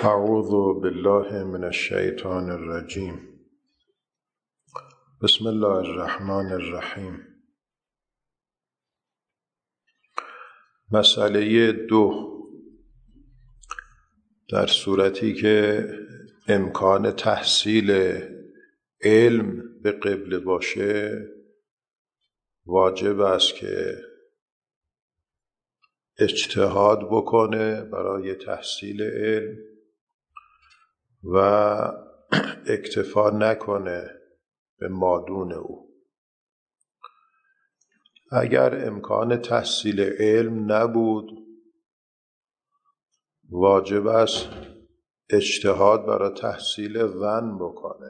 اعوذ بالله من الشیطان الرجیم. بسم الله الرحمن الرحیم. مسئله 2: در صورتی که امکان تحصیل علم به قبله باشه، واجب است که اجتهاد بکنه برای تحصیل علم و اکتفا نکنه به مادون او. اگر امکان تحصیل علم نبود، واجب است اجتهاد برای تحصیل ظن بکنه.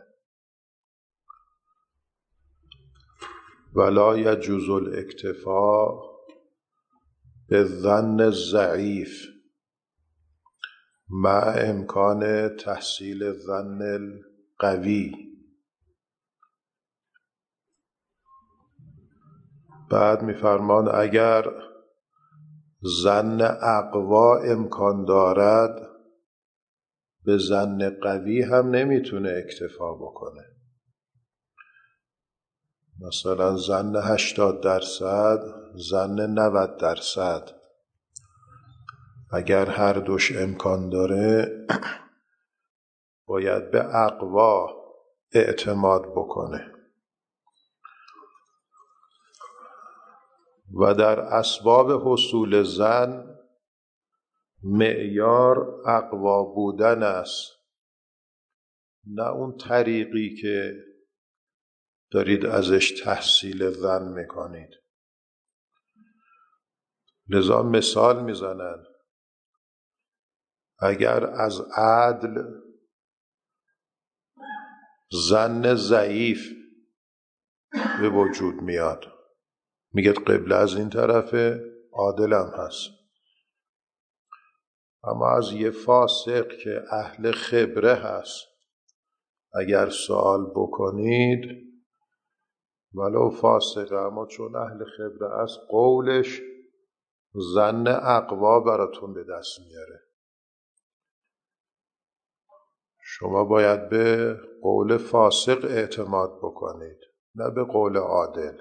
ولا یجوز الاکتفا به ظن ضعیف مع امکان تحصیل ظن القوی. بعد می‌فرمان اگر ظن اقوا امکان دارد، به ظن قوی هم نمیتونه اکتفا بکنه. مثلا ظن 80%، ظن 90%. اگر هر دوش امکان داره، باید به اقوا اعتماد بکنه. و در اسباب حصول ظن معیار اقوا بودن است، نه اون طریقی که دارید ازش تحصیل ظن میکنید. لذا مثال میزنن اگر از عدل ظن ضعیف به وجود میاد، میگه قبله از این طرفه، عادلم هست. اما از یه فاسق که اهل خبره هست اگر سوال بکنید، ولو فاسقه اما چون اهل خبره است، قولش ظن اقوا براتون به دست میاره. شما باید به قول فاسق اعتماد بکنید، نه به قول عادل.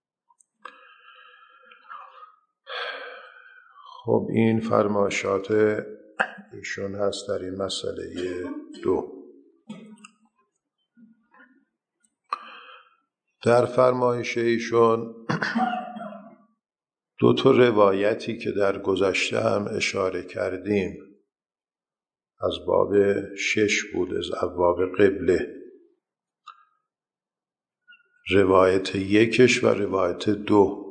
خب این فرمایشات ایشون هست در این مسئله 2. در فرمایش ایشون 2 روایتی که در گذشته هم اشاره کردیم از باب 6 بود، از ابواب قبله. روایت 1 و روایت 2.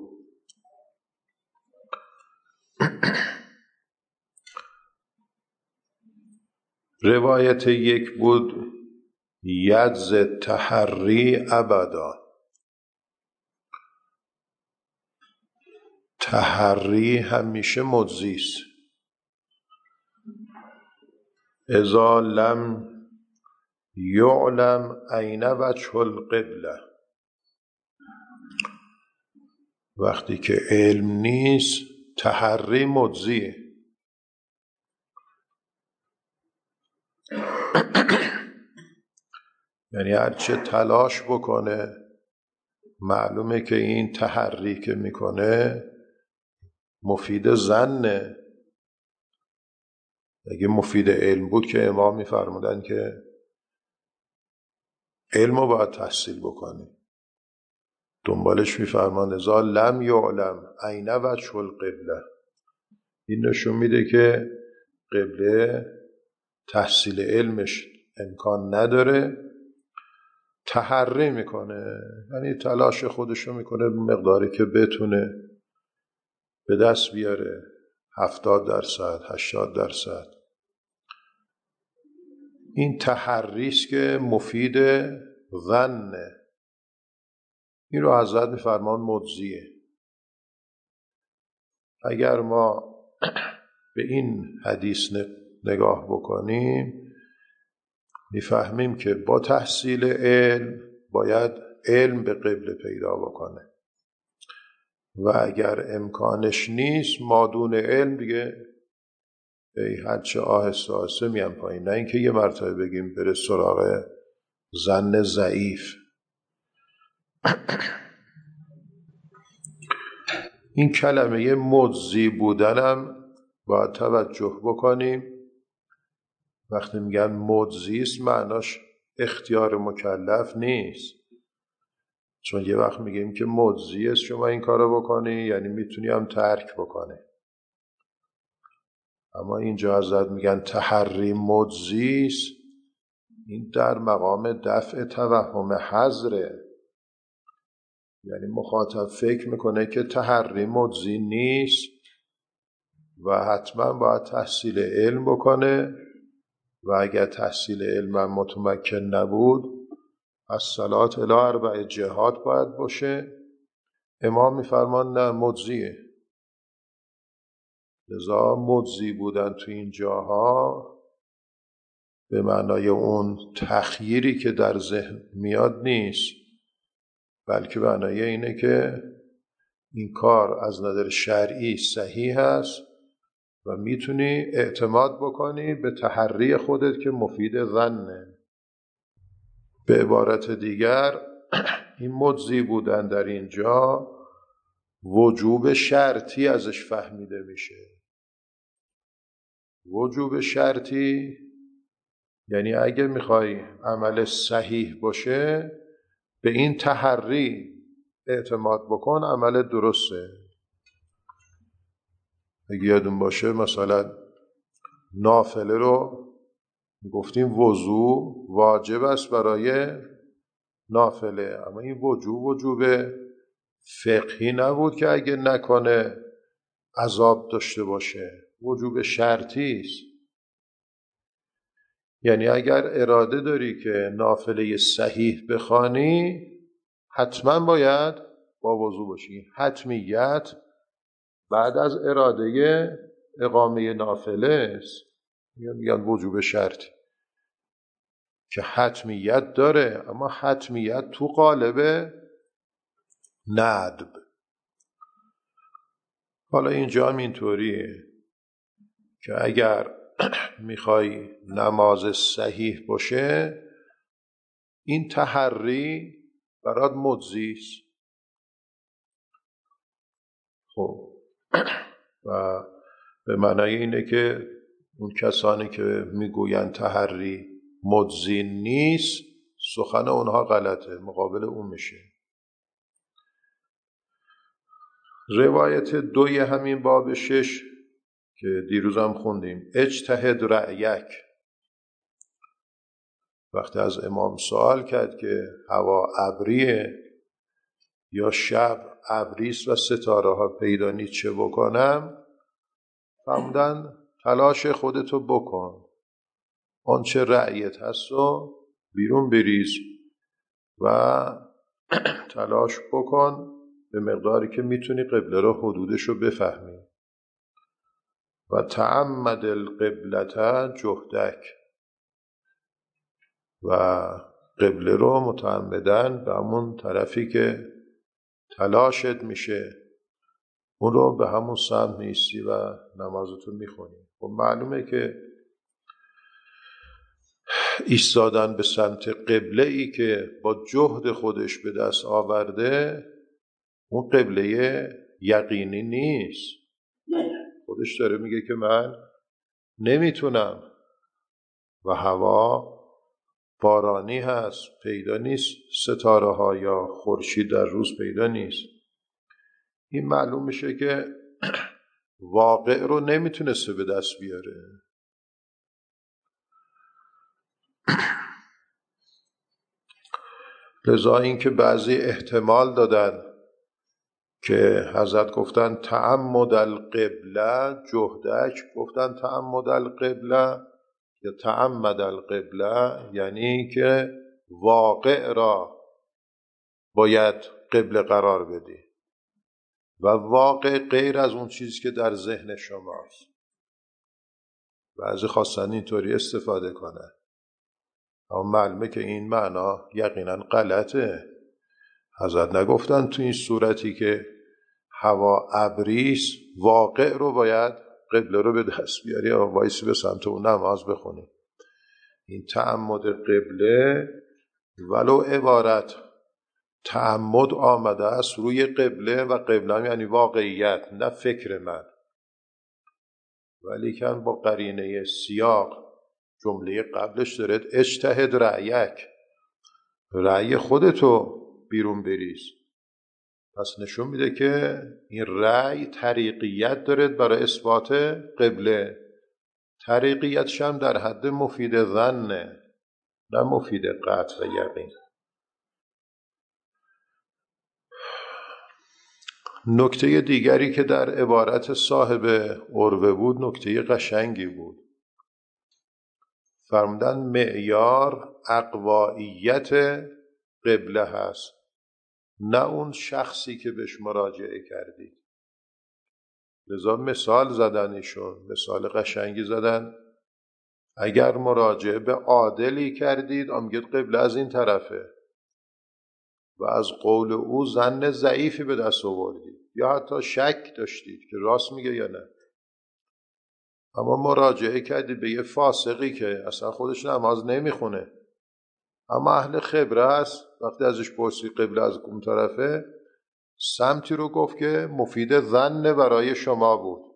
روایت 1 بود یجز تحری ابدا. تحری همیشه مجزی است. اذا لم یعلم این وجه القبله، وقتی که علم نیست تحری مجزیه. یعنی هرچه تلاش بکنه، معلومه که این تحری که میکنه مفید ظنه. اگه مفید علم بود که امام میفرمودن که علم رو باید تحصیل بکنی. دنبالش میفرمان اذا لم یعلم این وجه القبله. این نشون میده که قبله تحصیل علمش امکان نداره، تحری میکنه، یعنی تلاش خودشو میکنه مقداری که بتونه به دست بیاره، 70%، 80%. این تحریست که مفید ظنه. این رو حضرت میفرمان مجزیه. اگر ما به این حدیث نگاه بکنیم، میفهمیم که با تحصیل علم باید علم به قبله پیدا بکنه و اگر امکانش نیست، مادون علم دیگه ای هرچه آهسته آهسته میان پایین، نه اینکه یه مرتبه بگیم بره سراغ ظن ضعیف. این کلمه مجزی بودنم باید توجه بکنیم. وقتی میگن مجزی است معناش اختیار مکلف نیست، چون یه وقت میگیم که مجزی است شما این کارو بکنی، یعنی میتونی هم ترک بکنی. اما اینجا حضرت میگن تحری مجزی است، این در مقام دفع توهم حظره. یعنی مخاطب فکر میکنه که تحری مجزی نیست و حتما باید تحصیل علم بکنه و اگر تحصیل علم متمکن نبود الصلاة الی 4 جهات باید باشه. امام میفرمان نه، مجزیه. لذا مجزی بودن تو این جاها به معنای اون تخییری که در ذهن میاد نیست، بلکه معنای اینه که این کار از نظر شرعی صحیح هست و میتونی اعتماد بکنی به تحری خودت که مفید ظنه. به عبارت دیگر این مجزی بودن در اینجا وجوب شرطی ازش فهمیده میشه. وجوب شرطی یعنی اگه میخوای عمل صحیح باشه به این تحری اعتماد بکن، عمل درسته. اگه یادون باشه مثلا نافله رو گفتیم وضو واجب است برای نافله، اما این وجوب فقهی نبود که اگه نکنه عذاب داشته باشه، وجوب شرطی است. یعنی اگر اراده داری که نافله صحیح بخوانی حتما باید با وضو باشی. حتمیت بعد از اراده اقامه نافله است، میگن وجوب شرطی که حتمیت داره، اما حتمیت تو قالب ندب. حالا اینجا هم اینطوریه که اگر میخوای نماز صحیح باشه این تحری برات مجزی است. خب و به معنای اینه که اون کسانی که میگوین تحری مجزی نیست سخن اونها غلطه، مقابل اون میشه. روایت 2 همین باب 6 که دیروز هم خوندیم، اجتهد رأیک. وقتی از امام سوال کرد که هوا ابریه یا شب ابریست و ستاره ها پیدا نیست چه بکنم، فرمودن تلاش خودتو بکن، آن چه رأیت هست و بیرون بریز و تلاش بکن به مقداری که میتونی قبله رو حدودشو بفهمی. و تعمد القبلة جهدک، و قبله رو متعمدن به همون طرفی که تلاشت میشه اون رو به همون سمت میستی و نمازتو میخونی. خب معلومه که ایستادن به سمت قبله ای که با جهد خودش به دست آورده اون قبله یقینی نیست. خودش داره میگه که من نمیتونم و هوا بارانی هست، پیدا نیست ستاره ها یا خورشید در روز پیدا نیست. این معلوم میشه که واقع رو نمیتونسته به دست بیاره. لذا این که بعضی احتمال دادن که حضرت گفتن تعمد القبله جهدک، گفتن تعمد القبله یا تعمد القبله یعنی که واقع را باید قبله قرار بدی و واقع غیر از اون چیزی که در ذهن شماست. بعضی خواستن اینطوری استفاده کنن، اما معلومه که این معنا یقینا غلطه. حضرت نگفتن تو این صورتی که هوا ابریست واقع رو باید قبله رو به دست بیاری و وایسی به سمت اون نماز بخونی. این تعمد قبله ولو عبارت تعمد آمده است روی قبله و قبله یعنی واقعیت نه فکر من، ولی کن با قرینه سیاق جمله قبلش دارد اجتهد رأیک، رأی خودتو بیرون بریز. پس نشون میده که این رأی طریقیت دارد برای اثبات قبله. طریقیتش هم در حد مفید ظنه نه مفید قطع و یقین. نکته دیگری که در عبارت صاحب عروه بود نکته قشنگی بود. فرمودن معیار اقواییت قبله هست نه اون شخصی که بهش مراجعه کردید. لذا مثال زدن ایشون، مثال قشنگی زدن. اگر مراجعه به عادلی کردید میگید قبله از این طرفه و از قول او ظن ضعیفی به دست آوردید یا حتی شک داشتید که راست میگه یا نه. اما مراجعه کردید به یه فاسقی که اصلا خودش نماز نمیخونه اما اهل خبره است، وقتی ازش پرسید قبله از کدوم طرفه سمتی رو گفت که مفید ظن برای شما بود.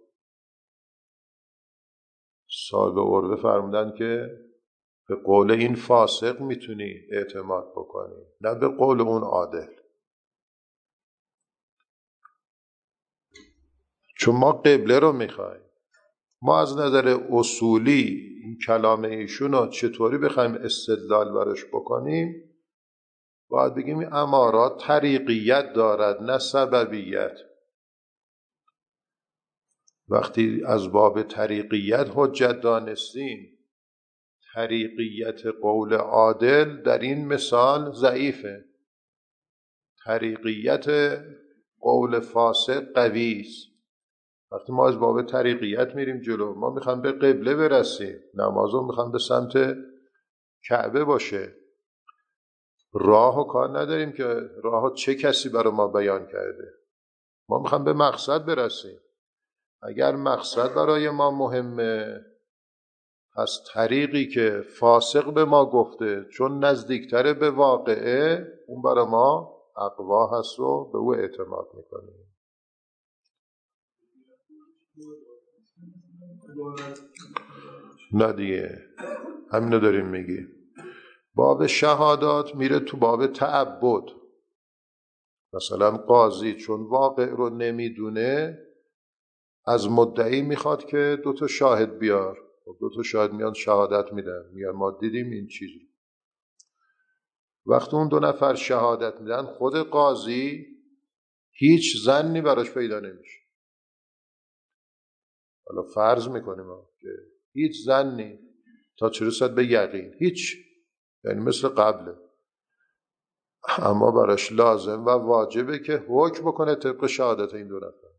صاحب عروه فرمودن که به قول این فاسق میتونی اعتماد بکنی نه به قول اون عادل. چون ما قبله رو میخوایم، ما از نظر اصولی این کلام ایشون رو چطوری بخوایم استدلال براش بکنیم باید بگیم این امارات طریقیت دارد نه سببیت. وقتی از باب طریقیت حجت دانستیم، طریقیت قول عادل در این مثال ضعیفه، طریقیت قول فاسق قوی است. وقتی ما از باب طریقیت میریم جلو، ما میخوام به قبله برسیم، نمازو میخوام به سمت کعبه باشه، راهو کار نداریم که راهو چه کسی برای ما بیان کرده، ما میخوام به مقصد برسیم. اگر مقصد برای ما مهمه پس طریقی که فاسق به ما گفته چون نزدیکتره به واقعه اون برای ما اقوا هست و به او اعتماد میکنیم. نه دیگه همینو داریم میگیم. باب شهادات میره تو باب تعبد. مثلا قاضی چون واقع رو نمیدونه از مدعی میخواد که 2 شاهد بیار. 2 شاهد میان شهادت میدن، میگن ما دیدیم این چیزی. وقتی اون 2 نفر شهادت میدن خود قاضی هیچ ظنی براش پیدا نمیشه. حالا فرض میکنیم که هیچ ظنی تا چه رسد به یقین هیچ، یعنی مثل قبله، اما براش لازم و واجبه که حکم بکنه طبق شهادت این 2 نفر.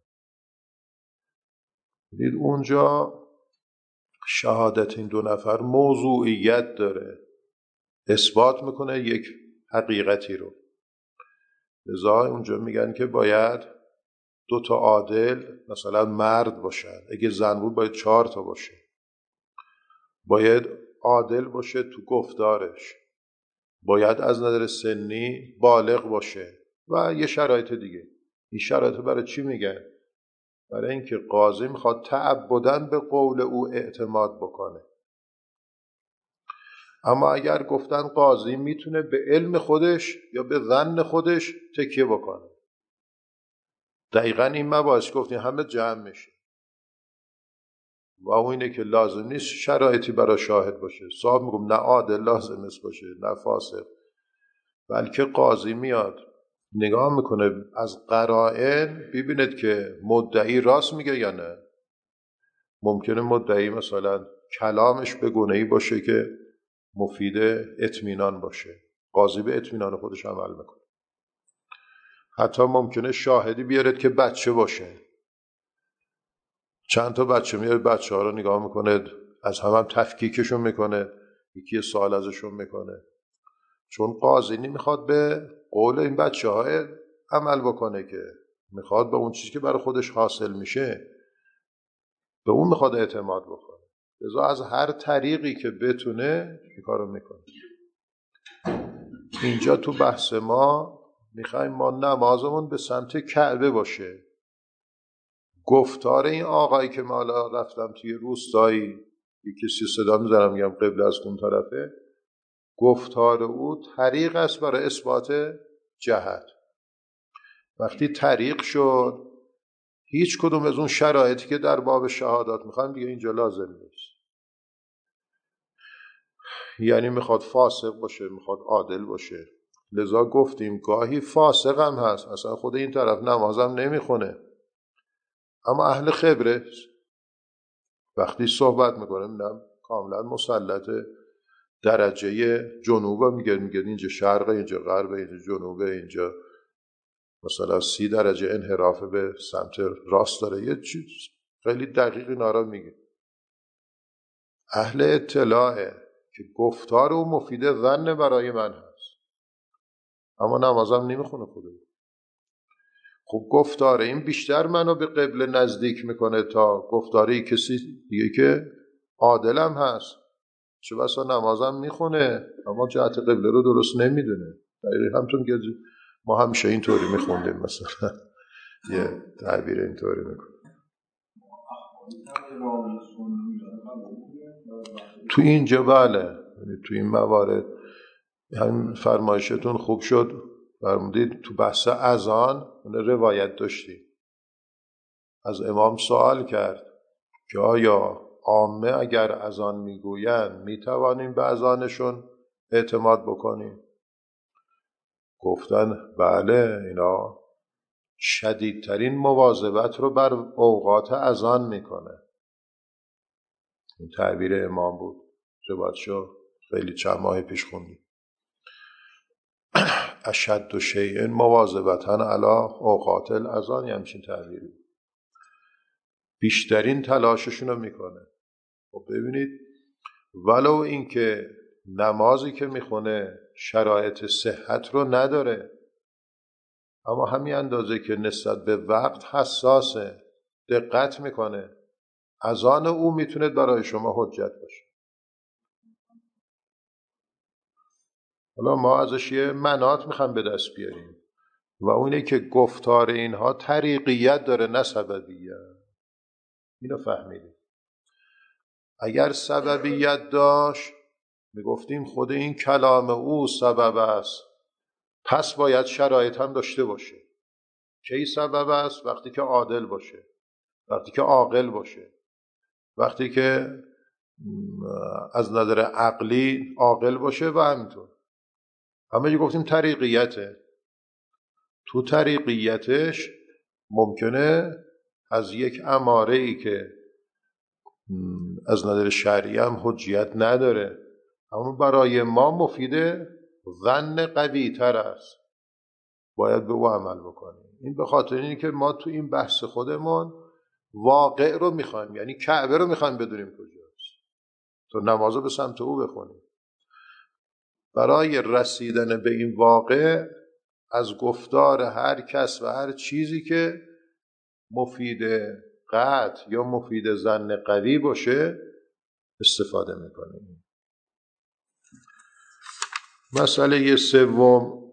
دید اونجا شهادت این 2 نفر موضوعیت داره، اثبات میکنه یک حقیقتی رو. لذا اونجا میگن که باید 2 تا عادل مثلا مرد باشن، اگه زن بود باید 4 تا باشه، باید عادل باشه تو گفتارش، باید از نظر سنی بالغ باشه و یه شرایط دیگه. این شرایط برای چی میگن؟ برای اینکه قاضی میخواد تعبداً به قول او اعتماد بکنه. اما اگر گفتن قاضی میتونه به علم خودش یا به ظن خودش تکیه بکنه، دقیقاً این مباحث گفتیم همه جمع میشه و اون اینه که لازم نیست شرایطی برای شاهد باشه. صاحب میگم نه عادل لازم نیست باشه نه فاسق، بلکه قاضی میاد نگاه میکنه از قرائن ببیند که مدعی راست میگه یا نه. ممکنه مدعی مثلا کلامش به گونه‌ای باشه که مفید اطمینان باشه، قاضی به اطمینان خودش عمل میکنه. حتی ممکنه شاهدی بیارد که بچه باشه، چند تا بچه میاره، بچه ها رو نگاه میکنه، از هم تفکیکشون میکنه، یکی سوال ازشون میکنه، چون قاضی نمیخواد به قول این بچه ها عمل بکنه، که میخواد به اون چیزی که برای خودش حاصل میشه به اون میخواد اعتماد بکنه، لذا از هر طریقی که بتونه این کارو میکنه. اینجا تو بحث ما میخوایم ما نمازمون به سمت کعبه باشه. گفتار این آقایی که ما رفتم توی روستایی، یک کسی صدا میزنم میگم قبله از اون طرفه، گفتار او طریق است برای اثبات جهت. وقتی طریق شد، هیچ کدوم از اون شرایطی که در باب شهادات میخوایم دیگه اینجا لازم نیست. یعنی میخواد فاسق باشه، میخواد عادل باشه. لذا گفتیم گاهی فاسق هم هست، اصلا خود این طرف نمازم نمیخونه، اما اهل خبره. وقتی صحبت میکنه میدم کاملا مسلطه، درجه جنوب میگه اینجا شرقه، اینجا غربه، اینجا جنوبه، اینجا مثلا 30 درجه انحراف به سمت راست داره، یه چیز خیلی دقیق اینا رو میگه. اهل اطلاعه که گفتار او مفید ظن برای من هست، اما نمازم نمیخونه خوده. خب گفتار این بیشتر منو به قبله نزدیک میکنه تا گفتاری کسی دیگه که عادلم هست، چه بسا نمازم میخونه اما جهت قبله رو درست نمیدونه. دقیقی همطور که ما همیشه اینطوری میخوندیم، مثلا یه تعبیر اینطوری میکنه. تو اینجا بله، تو این موارد همین فرمایشتون خوب شد، فرمودید تو بحث اذان اون روایت داشتی، از امام سوال کرد که آیا عامه اگر اذان میگویند میتوانیم به اذانشون اعتماد بکنیم؟ گفتن بله، اینا شدیدترین مواظبت رو بر اوقات اذان میکنه. این تعبیر امام بود، روایتشو خیلی چند ماه پیش خوندیم. اشد شیء مواظبتن علی اوقات الاذان، همچین تعبیری بیشترین تلاششون رو میکنه. خب ببینید ولو اینکه نمازی که میخونه شرایط صحت رو نداره، اما همین اندازه که نسبت به وقت حساسه، دقت میکنه، اذان او میتونه برای شما حجت باشه. حالا ما ازش یه منات میخوام به دست بیاریم و اونه که گفتار اینها طریقیت داره نه سببیت. اینو فهمیدیم. اگر سببیت داشت میگفتیم خود این کلام او سبب است، پس باید شرایط هم داشته باشه. کی سبب است؟ وقتی که عادل باشه، وقتی که عاقل باشه، وقتی که از نظر عقلی عاقل باشه و همینطور. همه گفتیم طریقیته. تو طریقیتش ممکنه از یک اماره‌ای که از نظر شرعی هم حجیت نداره، اما برای ما مفیده، ظن قوی تر است، باید به او عمل بکنیم. این به خاطر اینه که ما تو این بحث خودمون واقع رو میخوایم، یعنی کعبه رو میخوایم بدونیم کجاست تو نمازو به سمت او بخونیم. برای رسیدن به این واقع از گفتار هر کس و هر چیزی که مفید قطع یا مفید ظن قوی باشه استفاده میکنیم. مسئله سوم،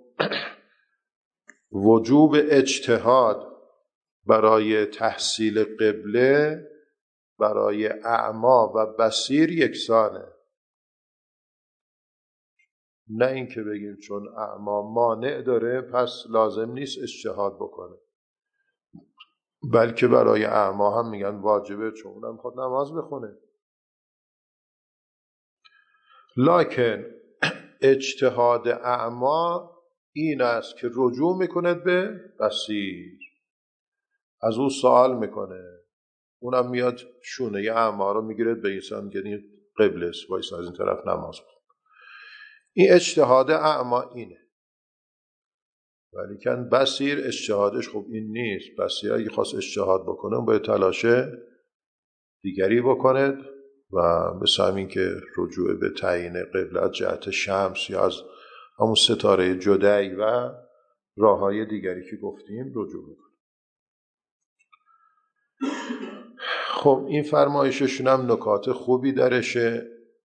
وجوب اجتهاد برای تحصیل قبله برای اعما و بصیر یکسانه. نه این که بگیم چون اعما مانع داره پس لازم نیست اجتهاد بکنه، بلکه برای اعما هم میگن واجبه، چون اونم خود نماز بخونه. لکن اجتهاد اعما این است که رجوع میکنه به بصیر، از او سوال میکنه، اونم میاد شونه اعما رو میگیره به ایسان، یعنی قبله است، وایسا از این طرف نماز بخون. این اجتهاد اعما اینه. ولیکن بصیر اجتهادش خب این نیست. بصیر اگه خواست اجتهاد بکنه باید تلاش دیگری بکنه و مثل همین که رجوع به تعیین قبله از جهت شمس یا از همون ستاره جدی و راههای دیگری که گفتیم رجوع بکنه. خب این فرمایششون هم نکات خوبی درشه.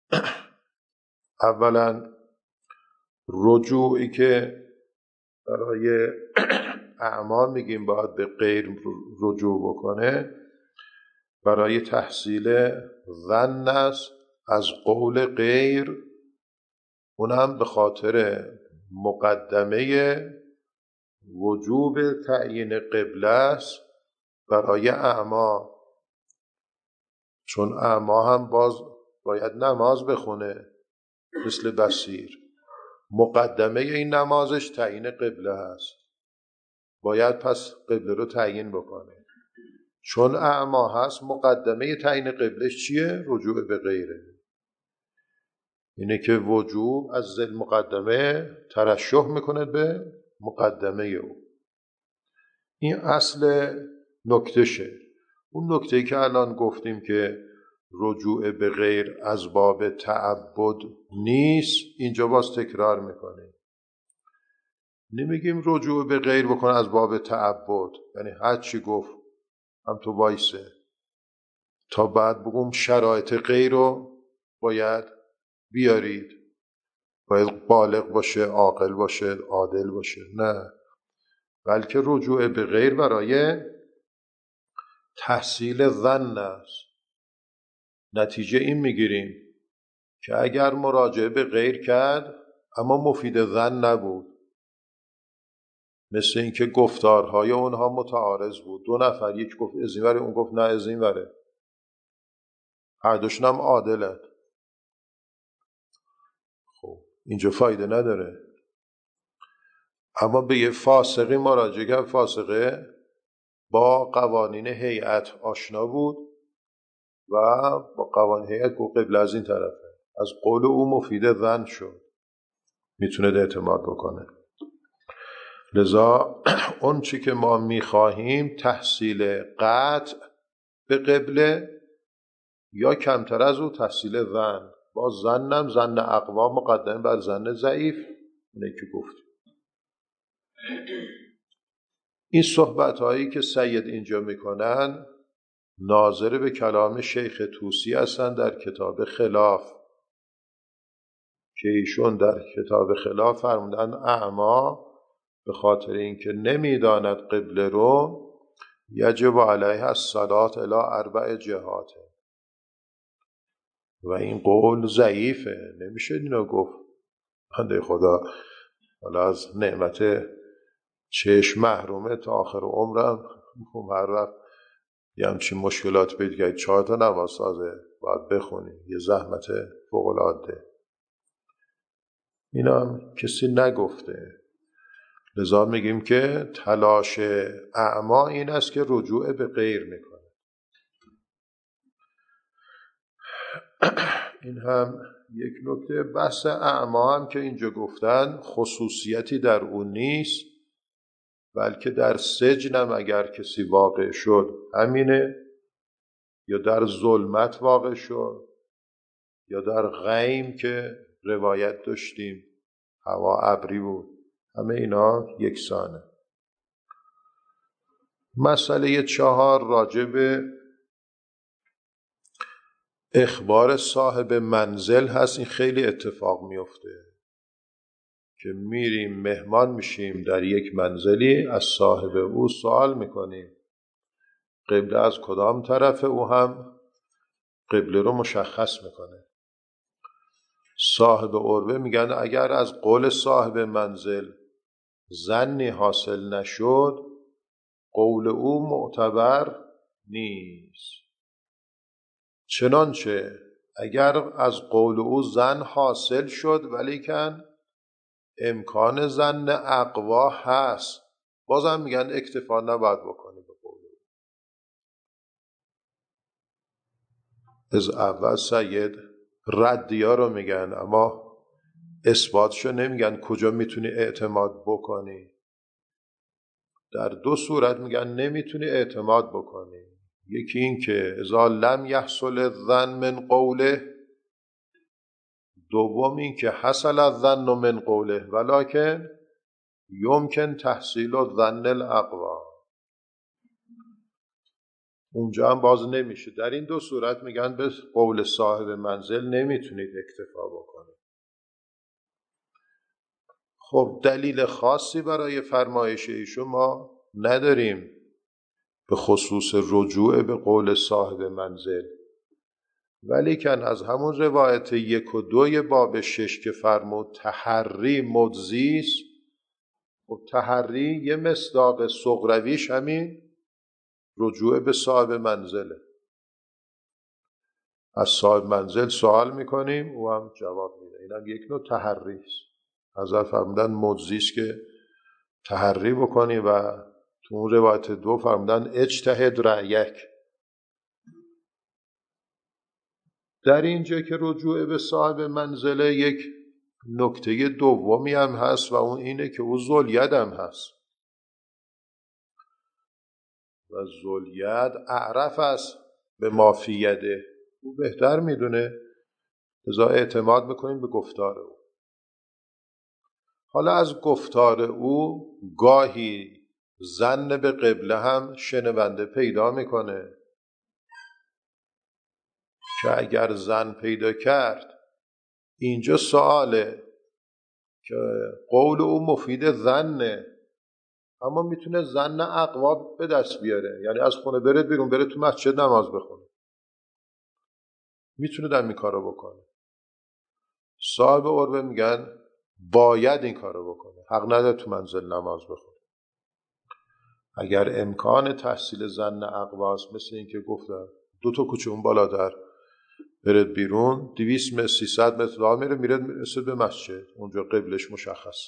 اولا رجوعی که برای اعما میگیم باید به غیر رجوع بکنه، برای تحصیل ظن است از قول غیر، اونم به خاطر مقدمه وجوب تعیین قبله است برای اعما، چون اعما هم باز باید نماز بخونه مثل بصیر. مقدمه این نمازش تعیین قبله هست، باید پس قبله رو تعیین بکنه. چون اعما هست مقدمه تعیین قبلش چیه؟ رجوع به غیره. اینه که وجوب از ذل مقدمه ترشح میکنه به مقدمه او. این اصل نکتهشه. اون نکتهی که الان گفتیم که رجوع به غیر از باب تعبد نیست، اینجا باز تکرار میکنه. نمیگیم رجوع به غیر بکن از باب تعبد، یعنی هر چی گفت هم تو وایسه تا بعد بگم شرایط غیر رو باید بیارید، باید بالغ باشه، عاقل باشه، عادل باشه. نه، بلکه رجوع به غیر برای تحصیل ظن است. نتیجه این میگیریم که اگر مراجعه به غیر کرد اما مفید ظن نبود، مثل اینکه گفتارهای اونها متعارض بود، دو نفر، یک گفت از این وره، اون گفت نه از این وره، هر دوشون هم عادلند، خب اینجا فایده نداره. اما به یه فاسقی مراجعه کرد، فاسقه با قوانین هیئت آشنا بود و با قوانین هیئت گفت قبله از این طرفه، از قول او مفید ظن شد، میتونه اعتماد بکنه. لذا اون چی که ما میخواهیم تحصیل قطع به قبله یا کمتر از او تحصیل ظن. با ظنم ظن اقوا مقدم بر ظن ضعیف، اینه که گفتیم. این صحبت هایی که سید اینجا میکنن ناظر به کلام شیخ طوسی هستن در کتاب خلاف، که ایشون در کتاب خلاف فرمودن اعما به خاطر اینکه نمیداند قبله رو یجب علیه الصلاة الی 4 جهات، و این قول ضعیفه، نمیشه اینو گفت. بنده خدا حالا از نعمت چشم محرومه، تا آخر عمرم هر وقت یه همچین مشکلات پیدا کرد 4 تا نماز سازه باید بخونی، یه زحمت فوق العاده. اینا هم کسی نگفته. لذا میگیم که تلاش اعما این است که رجوع به غیر میکنه. این هم یک نکته. بحث اعما هم که اینجا گفتن خصوصیتی در اون نیست، بلکه در سجنم اگر کسی واقع شد همینه، یا در ظلمت واقع شد، یا در غیم که روایت داشتیم هوا ابری بود، همه اینا یکسانه. مسئله 4 راجع به اخبار صاحب منزل هست. این خیلی اتفاق میفته که میریم مهمان میشیم در یک منزلی، از صاحب او سوال میکنیم قبله از کدام طرفه، او هم قبله رو مشخص میکنه. صاحب عربه میگن اگر از قول صاحب منزل ظنی حاصل نشد قول او معتبر نیست. چنانچه اگر از قول او ظن حاصل شد ولیکن امکان ظن اقوا هست، بازم میگن اکتفا نباید بکنی به قول او. از اول سید ردیا رو میگن اما اثباتشو نمیگن کجا میتونی اعتماد بکنی. در 2 صورت میگن نمیتونی اعتماد بکنی. یکی این که اذا لم یحصل الظن من قوله، دوم این که حصل الظن من قوله ولکن یمکن تحصیل الظن الاقوا. اونجا هم باز نمیشه. در این دو صورت میگن به قول صاحب منزل نمیتونید اکتفا بکنید. خب دلیل خاصی برای فرمایش ایشون ما نداریم به خصوص رجوع به قول صاحب منزل، ولیکن از همون روایت 1 و 2 باب 6 که فرمود تحری مجزی است، خب تحری یه مصداق صغرویش همین رجوع به صاحب منزله. از صاحب منزل سوال میکنیم او هم جواب میده، این هم یک نوع تحری است. حضرت فرمودن مجزی است که تحری بکنی و تو اون روایت 2 فرمودن اجتهد رأیک. در اینجا که رجوع به صاحب منزله یک نکته دومی هم هست و اون اینه که او ذوالید هم هست و ذوالید اعرف است به ما فی یده، او بهتر میدونه، لذا اعتماد میکنیم به گفتار او. حالا از گفتار او گاهی ظن به قبله هم شنونده پیدا میکنه که اگر ظن پیدا کرد، اینجا سواله که قول او مفید ظنه، اما میتونه ظن اقوا به دست بیاره، یعنی از خونه بره بیرون، بره تو مسجد نماز بخونه، میتونه در این کارو بکنه. صاحب عربه میگن باید این کارو بکنه، حق نداره تو منزل نماز بخونه. اگر امکان تحصیل ظن اقواست، مثل این که گفتم 2 کوچه اون بالاتر برد بیرون، 200 متر 300 متر راه میره به مسجد، اونجا قبلش مشخص.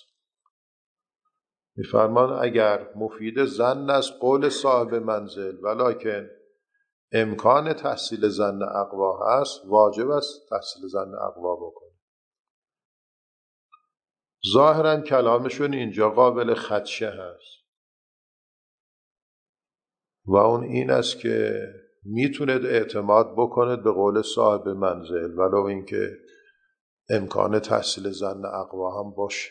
میفرمان اگر مفید ظن است قول صاحب منزل ولکن امکان تحصیل ظن اقوا هست، واجب است تحصیل ظن اقوا بکنه. ظاهرا کلامشون اینجا قابل خدشه هست و اون این است که میتونید اعتماد بکنید به قول صاحب منزل ولو اینکه امکان تحصیل ظن اقوا هم باشه.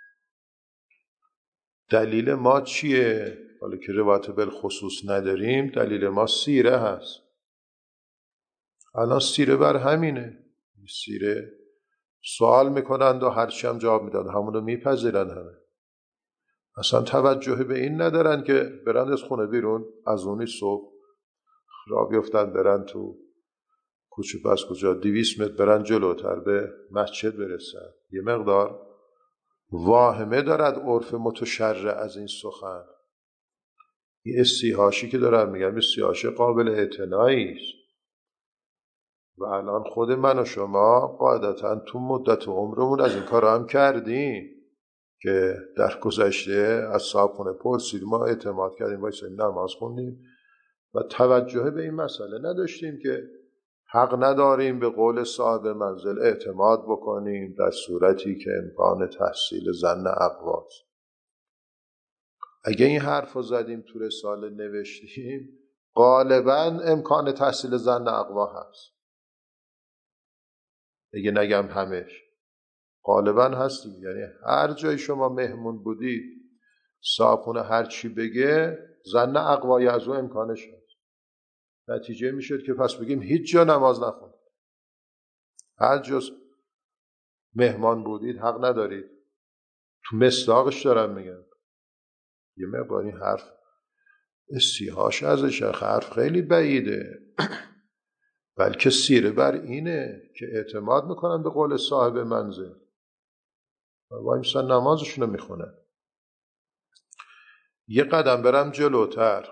دلیل ما چیه؟ حالا که روایت بالخصوص نداریم، دلیل ما سیره هست. الان سیره بر همینه، سیره سوال میکنند و هرچی هم جواب میدن همونو میپذیرن. همه اصلا توجه به این ندارن که برند از خونه بیرون، از اونی صبح را بیفتن برن تو کوچه پس کجا 200 متر برن جلوتر به مسجد برسن. یه مقدار واهمه دارد عرف متشرع از این سخن. این استیحاشی که دارن میگن استیحاش قابل اعتنایی است و الان خود من و شما قاعدتا تو مدت عمرمون از این کار هم کردیم که در گذشته از صاحب خونه پرسید، ما اعتماد کردیم وایسا نماز خوندیم و توجه به این مسئله نداشتیم که حق نداریم به قول صاحب منزل اعتماد بکنیم در صورتی که امکان تحصیل ظن اقواست. اگه این حرف رو زدیم تو رساله نوشتیم، غالبا امکان تحصیل ظن اقوا هست، اگه نگم همش غالبا هستیم. یعنی هر جای شما مهمون بودید صاحبونه هر چی بگه ظن اقوای از او امکانش هست. نتیجه میشد که پس بگیم هیچ جا نماز نخون، هر جا مهمان بودید حق ندارید. تو مصداقش دارم میگم. یه مقدار این حرف استیحاش ازش، حرف خیلی بعیده. بلکه سیره بر اینه که اعتماد میکنن به قول صاحب منزل و وایمسن نمازشون رو میخونن. یه قدم برم جلوتر،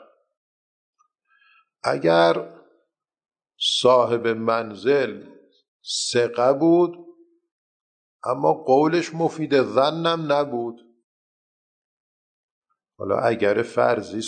اگر صاحب منزل ثقه بود اما قولش مفید ظنم نبود، حالا اگر فرضی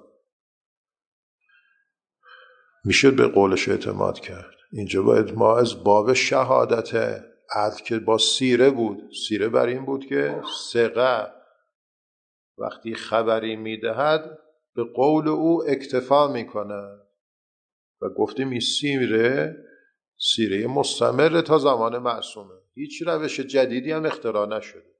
میشه به قولش اعتماد کرد. اینجا باید ما از باب شهادت عدل که با سیره بود، سیره بر این بود که ثقه وقتی خبری میدهد به قول او اکتفا میکنه و گفتیم این سیره مستمر تا زمان معصومه، هیچ روش جدیدی هم اختراع نشده.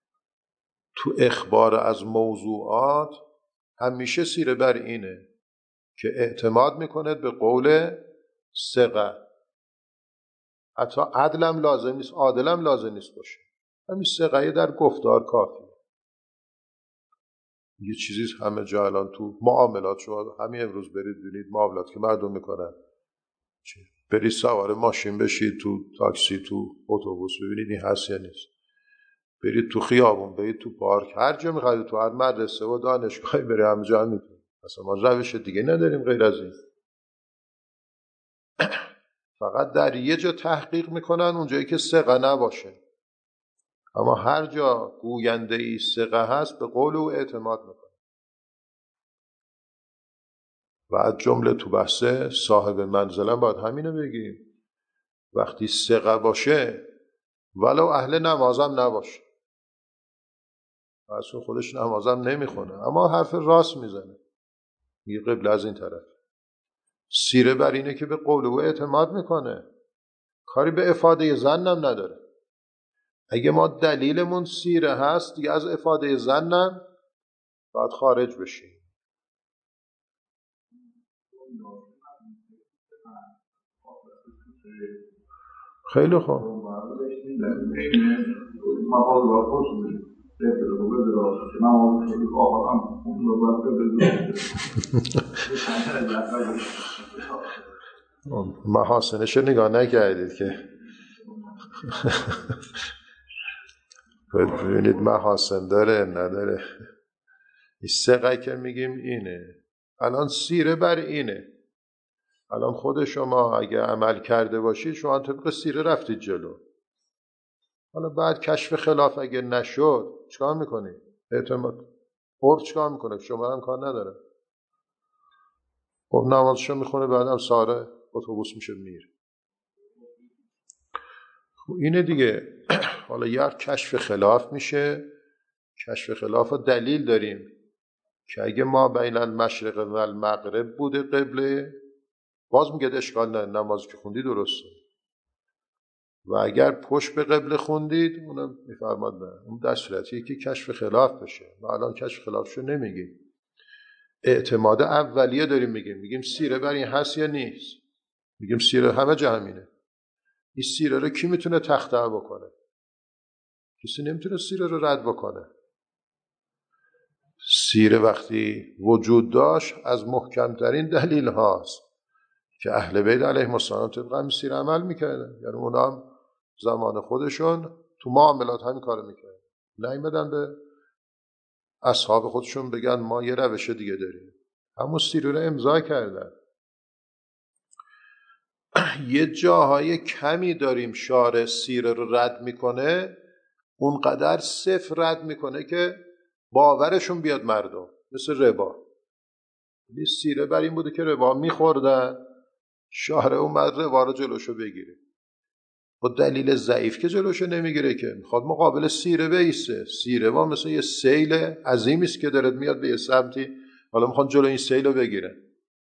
تو اخبار از موضوعات همیشه سیره بر اینه که اعتماد میکنه به قول ثقه. حتی عدلم لازم نیست، عادلم لازم نیست باشه، همین ثقه در گفتار کافیه. یه چیزی همه جا الان تو معاملات، شما همین امروز برید ببینید معاملات که مردم میکنن، برید سوار ماشین بشید، تو تاکسی، تو اتوبوس، ببینید این هست یا نیست. برید تو خیابون، برید تو پارک، هر جا میخواید، تو هر مدرسه و دانشگاهی برید، همه جا میتونید. اصلا ما روش دیگه نداریم غیر از این. فقط در یه جا تحقیق میکنن، اونجایی که ثقه نباشه. اما هر جا گوینده ای ثقه هست به قول او اعتماد میکنه. و از جمله تو بحث صاحب منزلم باید همینو بگیم، وقتی ثقه باشه ولو اهل نمازم نباشه، اصلا خودش نمازم نمیخونه اما حرف راست میزنه، میگه قبله از این طرف، سیره بر اینه که به قول او اعتماد میکنه، کاری به افاده ظنم نداره. اگه ما دلیلمون سیره هست دیگه از افاده ظنم باید خارج بشیم. خیلی خوب. محاسنش نگاه نکردید که ببینید محاسن داره نداره. این ثقه که میگیم اینه. الان سیره بر اینه، الان خود شما اگه عمل کرده باشید شما طبق سیره رفتید جلو. حالا بعد کشف خلاف اگه نشد چیکار میکنید؟ اعتماد عرف چیکار میکنه؟ شما هم کار نداره. خب نمازشو میخونه، بعدم ساره اتوبوس میشه میره. خب اینه دیگه. حالا یا کشف خلاف میشه، کشف خلاف دلیل داریم که اگه ما بین المشرق و المغرب بوده قبله، باز میگه اشکال نه، نمازی که خوندی درسته. و اگر پشت به قبله خوندید اونم میفرماد نه، اون در صورتیه که کشف خلاف بشه. ما الان کشف خلافشو نمیگیم، اعتماد اولیه داریم میگیم سیره بر این هست یا نیست. میگیم سیره همه جا همینه. این سیره رو کی میتونه تخطئه بکنه؟ کسی نمیتونه سیره رو رد بکنه. سیره وقتی وجود داشت از محکمترین دلیل هاست که اهل بیت علیهم السلام طبق همین سیره عمل میکردن. یعنی اونا هم زمان خودشون تو معاملات همین کارو میکردن، نیومدن به اصحاب خودشون بگن ما یه روش دیگه داریم، همون سیره رو امضا کردن. یه جاهای کمی داریم شارع سیره رو رد میکنه، اونقدر صفر رد میکنه که باورشون بیاد مردم، مثل ربا. سیره بر این بوده که ربا میخوردن، شارع اومد ربا رو جلوشو بگیره. با دلیل ضعیف که جلوشو نمیگیره، که میخواد مقابل سیره بیسته. سیره با مثل یه سیل عظیمی است که داره میاد به یه سمتی، حالا میخوان جلو این سیل رو بگیرن.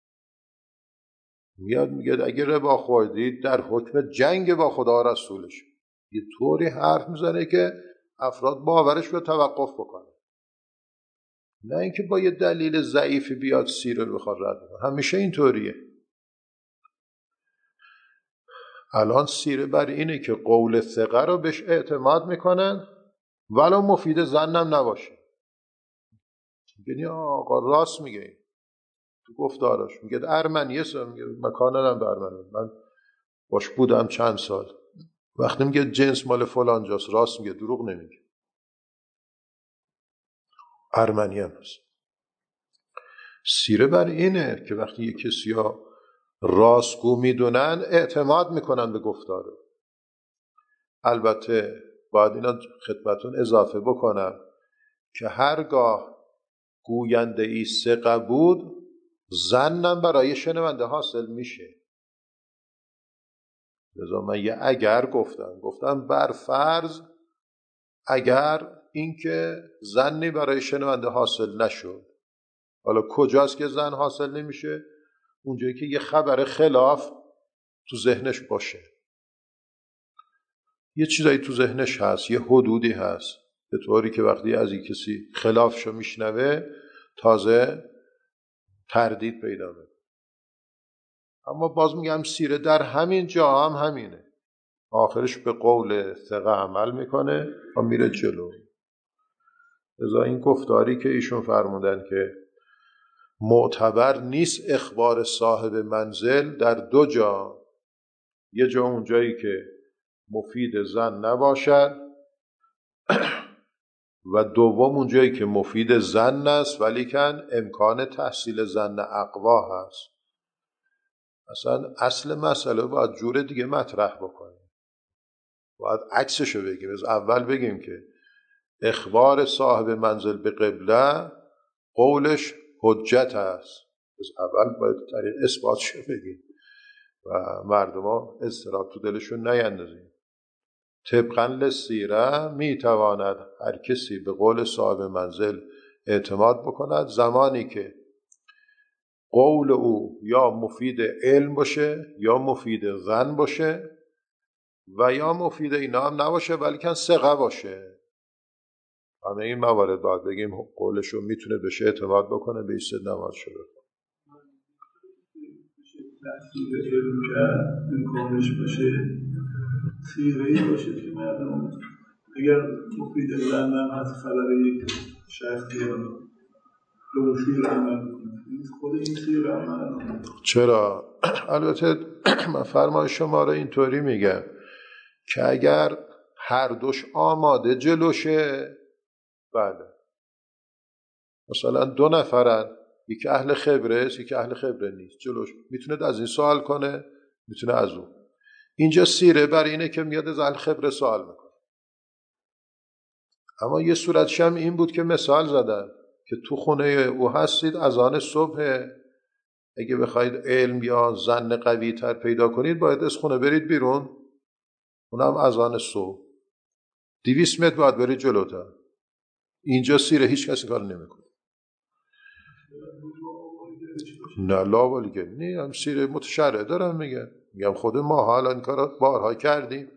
میاد میگه اگه ربا خوردید در حکم جنگ با خدا و رسولش. یه طوری حرف میزنه که افراد باورش رو توقف بکنه، نه اینکه با یه دلیل ضعیفی بیاد سیره رو بخواد رد کنه. همیشه اینطوریه. الان سیره بر اینه که قول ثقه رو بهش اعتماد میکنن ولو مفید ظنم نباشه. یعنی آقا راست میگه تو گفتاراش، میگه ارمنیه، میگه مکان ندارم به ارمنی، من باش بودم چند سال. وقتی میگه جنس مال فلان جاست راست میگه، دروغ نمیگه. ارمنی هم هست. سیره بر اینه که وقتی یک کسی ها راستگو میدونن اعتماد میکنن به گفتاره. البته باید اینا خدمتون اضافه بکنم که هرگاه گوینده ای ثقه بود ظنم برای شنونده حاصل میشه. لذا من یه اگر گفتم بر فرض اگر اینکه ظنی برای شنونده حاصل نشد. حالا کجاست که ظن حاصل نمیشه؟ اونجایی که یه خبر خلاف تو ذهنش باشه، یه چیزایی تو ذهنش هست، یه حدودی هست، به طوری که وقتی از این کسی خلافشو میشنوه تازه تردید پیدا میکنه. اما باز میگم سیره در همین جا هم همینه، آخرش به قول ثقه عمل میکنه و میره جلو. لذا این گفتاری که ایشون فرمودن که معتبر نیست اخبار صاحب منزل در دو جا، یه جا اون جایی که مفید ظن نباشد و دوم اون جایی که مفید ظن است ولیکن امکان تحصیل ظن اقوا هست. اصلا اصل مسئله باید جور دیگه مطرح بکنیم، باید عکسشو بگیم. از اول بگیم که اخبار صاحب منزل به قبله قولش حجت است، از اول باید طریق اثباتشو بگیم و مردم ها اضطراب تو دلشون نیندازیم. طبقاً للسیره میتواند هر کسی به قول صاحب منزل اعتماد بکند زمانی که قول او یا مفید علم باشه یا مفید ظن باشه و یا مفید اینا هم نباشه ولیکن ثقه باشه. همه این موارد باید بگیم قولشو میتونه بشه اعتماد بکنه به ایست نماز شده. تحصیل علم کرد امکانش باشه، سیغه‌ای باشه که مردم اگر مفید زنم هست خلال یک شخصی به مفید عمل کنه، خود این سیغه عمل کنه. چرا؟ البته من فرمای شما رو اینطوری میگم که اگر هر دوش آماده جلوشه، بله، مثلا دو نفرن، یکی اهل خبره است یکی اهل خبره نیست، جلوش میتونه از این سوال کنه میتونه از اون. اینجا سیره بر اینه که میاد از اهل خبره سوال میکنه. اما یه صورتش هم این بود که مثال زدن که تو خونه او هستید اذان صبح، اگه بخواید علم یا ظن قوی تر پیدا کنید باید از خونه برید بیرون، اونم اذان صبح 200 متر باید برید جلوتر. اینجا سیره هیچ کسی کار نمیکنه. نه لاولیگه نه، هم سیره متشرع دارم میگم خود ما حالا این کار بارها کردیم،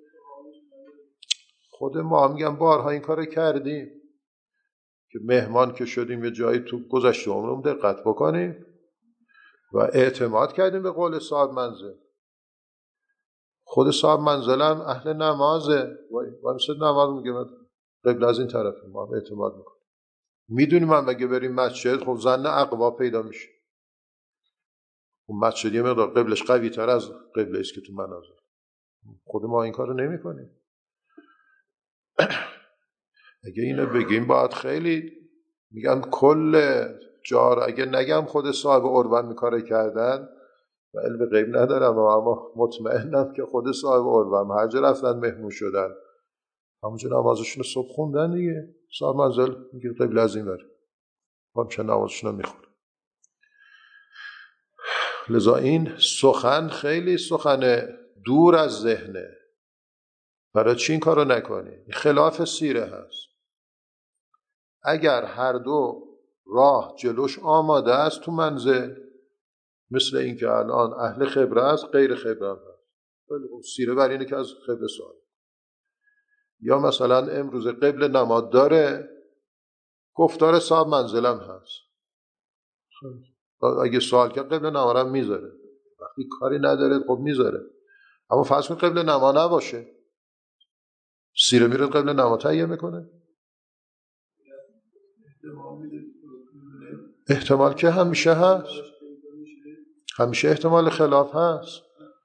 خود ما میگم بارها این کار کردیم که مهمان که شدیم یه جایی تو گذشته عمرم دقت بکنیم و اعتماد کردیم به قول صاحب منزل. خود صاحب منزلم اهل نمازه و مثل نماز میگه قبل از این طرفه، ما هم اعتماد میکنیم. میدونیم هم اگه بریم مسجد خب ظن اقوا پیدا میشه، اون مسجد یه مقدار قبلش قوی تر از قبله است که تو منازل. خود ما این کارو نمی کنیم. اگه اینو بگیم باید خیلی میگم کل جار، اگه نگم خود صاحب عروه کار کردن و علم غیب ندارم اما مطمئنم که خود صاحب عروه هر جا رفتن مهمون شدن همونجا نمازشون رو صبح خوندن دیگه. صاحب منزل میگه قبل از این بر همچه نمازشون رو میخونه. لذا این سخن خیلی سخن دور از ذهنه. برای چی این کارو نکنی؟ خلاف سیره هست. اگر هر دو راه جلوش آماده است تو منزل، مثل این که الان اهل خبره است غیر خبره هست، سیره بر اینه که از خبره سوال، یا مثلا امروز قبل نماد داره گفتار صاحب منزلم هست، اگه سوال کرد قبل نمارم میذاره، وقتی کاری نداره خب میذاره. اما فرض کن قبل نما نباشه، سیره میره قبل نما تهیه میکنه. احتمال که همیشه هست، همیشه احتمال خلاف هست،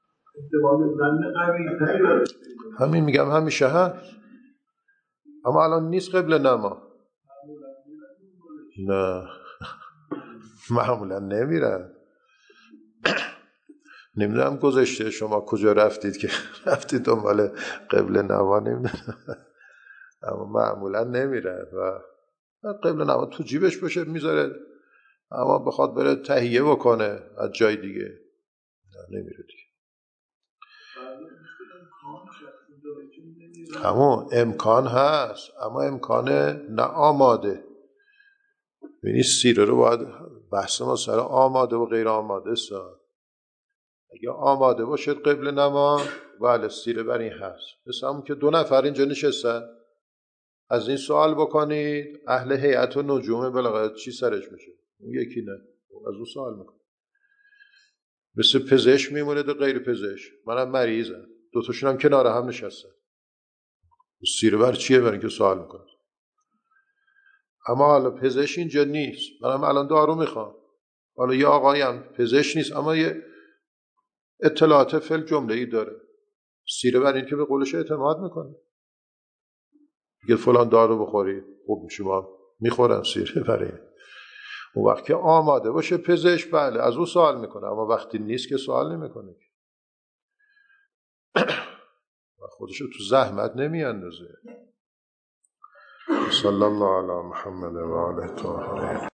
همین میگم همیشه هست. اما الان نیست قبل نما، نه معمولا نمیرن. نمیدونم گذشته شما کجا رفتید که رفتید دنبال قبل نما، نمیدونم، اما معمولا نمیرن و قبل نما تو جیبش باشه میذاره، اما بخواد بره تهیه بکنه از جای دیگه نمیره دیگه. همون امکان هست اما امکان نه آماده. ببینید سیره رو باید بحث ما سر آماده و غیر آماده است. اگه آماده باشد قبل نما بله سیره بر این هست. مثل همون که دو نفر اینجا نشستن از این سوال بکنید اهل هیئت و نجوم بلاغت چی سرش میشه، اون یکی نه از اون سوال میکنه. مثل پزشک میمونه تا غیر پزشک. منم مریضم، دوتاشون هم کنار هم نشستن. سیره بر چیه؟ برای اینکه سوال میکنه. اما حالا پزشک اینجا نیست، منم الان دارو میخوام، حالا یه آقایم پزشک نیست اما یه اطلاعات فل جمله ای داره، سیره بر این که به قولش اعتماد میکنه، میگه فلان دارو بخوری خوب میشه، ما میخورم سیره برای اون وقت که آماده باشه پزشک بله از او سوال میکنه، اما وقتی نیست که سوال نمیکنه و خودشو تو زحمت نمیاندازه. صلی الله علی محمد و آله الطاهرین.